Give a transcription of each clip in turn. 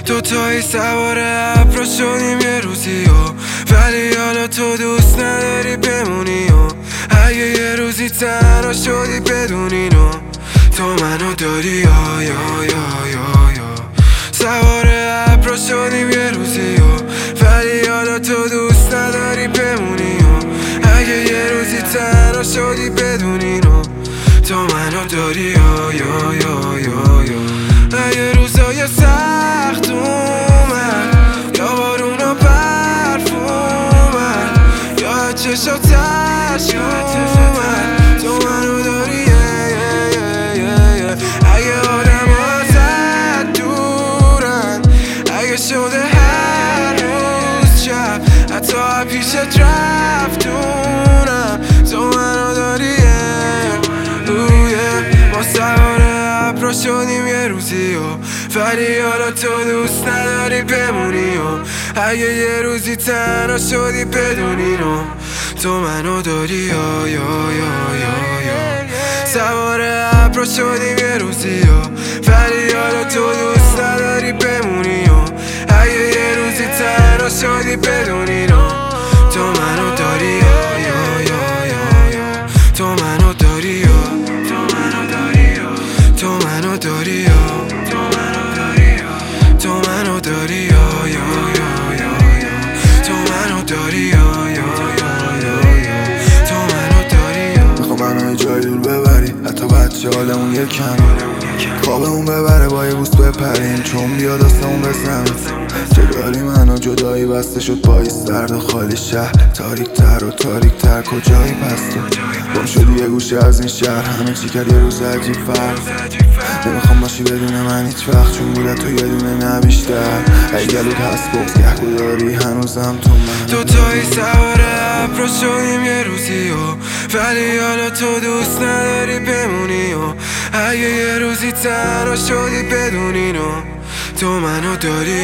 دوتایی سوار ابر شدیم یه روزی ولی حالا تو دوست نداری بمونی اگه یه روزی تنها شدی بدون اینو تو منو داری سوار ابر شدیم یه روزی ولی حالا تو دوست نداری بمونی اگه یه روزی تنها شدی بدون اینو تو منو داری اگه روزای سخت اومد یا بارون و برف اومد یا چشات اشک اومد تو منو داری اگه آدم ازت دورن اگه شده هر روز شب حتی پیشت رفتونم تو منو داری ما سوار ابر شدیم یه روزی ولی حالا تو دوست نداری بمونی اگه یه روزی تنها شدی بدون اینو تو منو داری سوار ابر شدیم یه روزی ولی حالا تو دوست نداری بمونی اگه یه روزی تنها شدی بدون اینو تو منو داری تو منو داری تو منو داری تو منو داری تو منو داری تو منو داری میخوام منو یه جای دور ببری حتی بچه حالمون یه کم خوابمون ببره با یه بوس بپریم چون بیاد آسمون بزنیم جدالی منو جدایی بسته شد پای سرد و خالی شهر تاریک تر و تاریک تر کجایی پس تو گم شدی یه گوشه از این شهر همه چی کرد یه روز عجیب فرق نمیخوام باشی بدون من هیچ وقت چون بوده تو یه دونه نه بیشتر ای گلوت هست بغز گهگو داری هنوزم تو من دوتایی سوار ابر شدیم یه روزی ولی حالا تو دوست نداری بمونی اگه یه روزی تنها شدی بدون اینو تو منو داری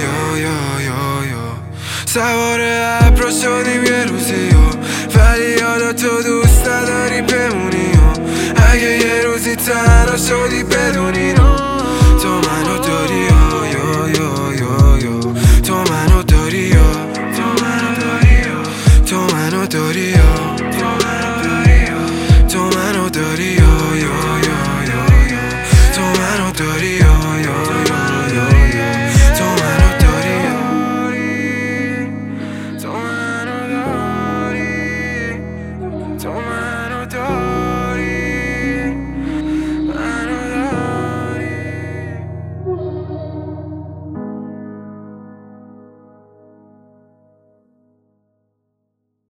سوار ابر شدیم یه روزی ولی حالا تو دوست نداری بمونی اگه یه روزی تنها شدی بدون اینو تو منو داری تو منو داری تو منو داری